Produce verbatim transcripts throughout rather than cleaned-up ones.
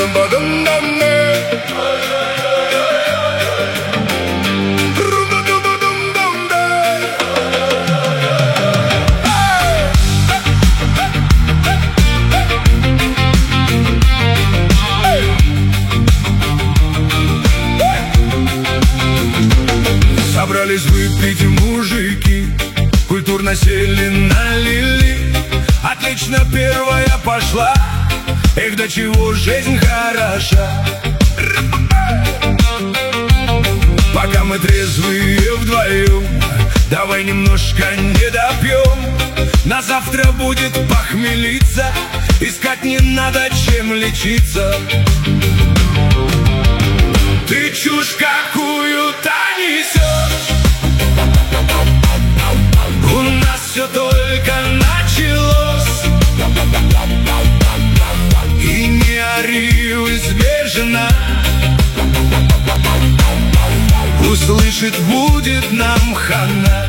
Собрались выпить мужики, культурно сели, налили. Отлично первая пошла, эх, до чего жизнь хороша. Пока мы трезвые вдвоем, давай немножко не допьем. На завтра будет похмелиться, искать не надо, чем лечиться. Ты чушь какую-то несешь, у нас все только началось. И не ори, в избе жена услышит, будет нам хана.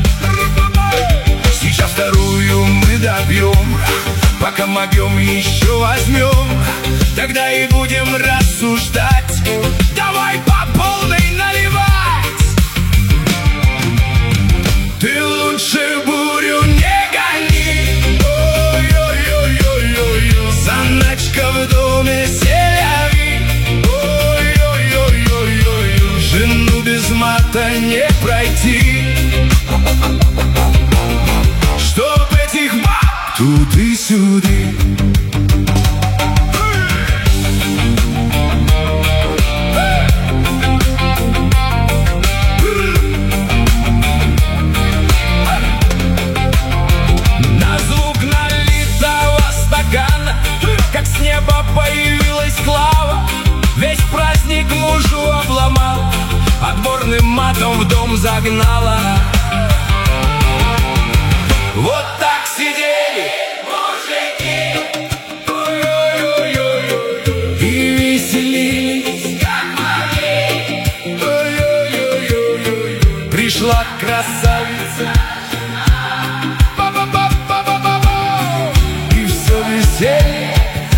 Сейчас вторую мы добьем, пока могем еще возьмем. Тогда и будем рассуждать, давай по полной наливать. Ты лучше бурю не гони, ой-ой-ой-ой-ой. Заначка в доме селяви, ой-ой-ой-ой-ой. Жену без мата не пройти, чтоб этих баб тут и сюди. Как с неба появилась слава, весь праздник мужу обломал, отборным матом в дом загнала. Вот так сидели мужики, ой-ой-ой-ой, и веселились как могли. Ой-ой-ой-ой-ой. Пришла красавица, и все веселье.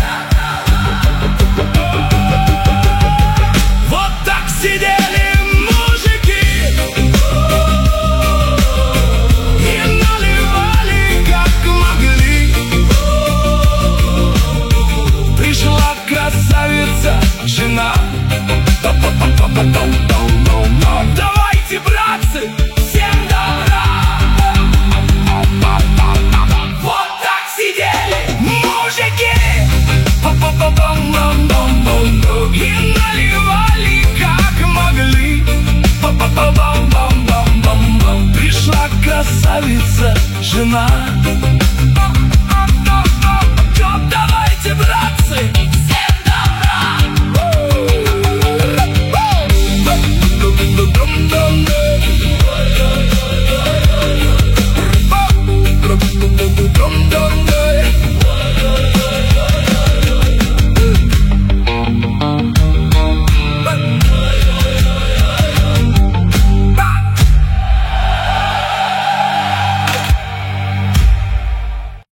Вот так сидели мужики и наливали как могли. Пришла красавица, жена. Давайте, братцы, всем добра. Вот так сидели мужики и наливали как могли. Пришла красавица, жена.